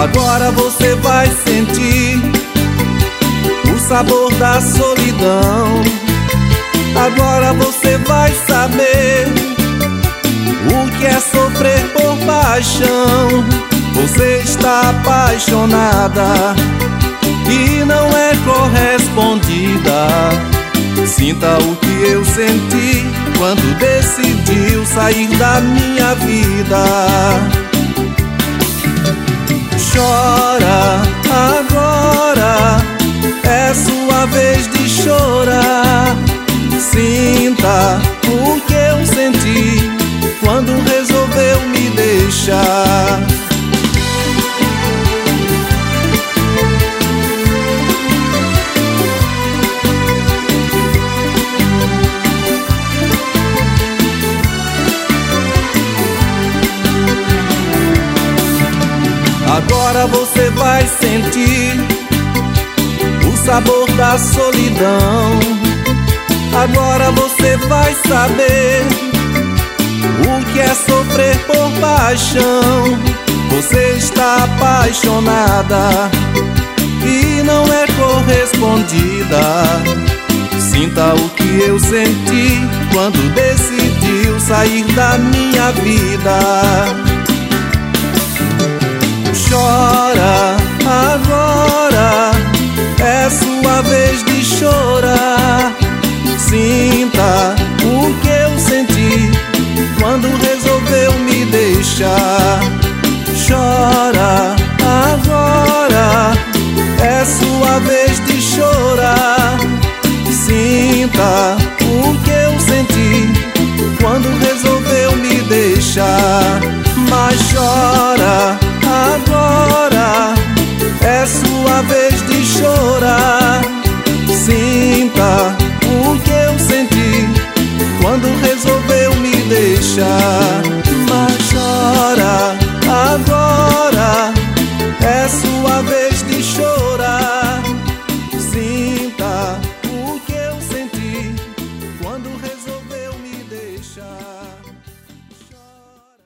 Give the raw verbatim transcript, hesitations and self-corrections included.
Agora você vai sentir o sabor da solidão. Agora você vai saber o que é sofrer por paixão. Você está apaixonada e não é correspondida. Sinta o que eu senti quando decidiu sair da minha vida. Chora agora, é sua vez de chorar. Sinta o que eu senti quando resolveu me deixar. Agora você vai sentir o sabor da solidão. Agora você vai saber o que é sofrer por paixão. Você está apaixonada e não é correspondida. Sinta o que eu senti quando decidiu sair da minha vida. Chora agora, é sua vez de chorar. Sinta o que eu senti quando resolveu me deixar. Chora agora, é sua vez de chorar. Sinta o que eu senti quando resolveu me deixar. Mas chora agora, é sua vez de chorar. Sinta o que eu senti quando resolveu me deixar. Mas chora agora, é sua vez de chorar.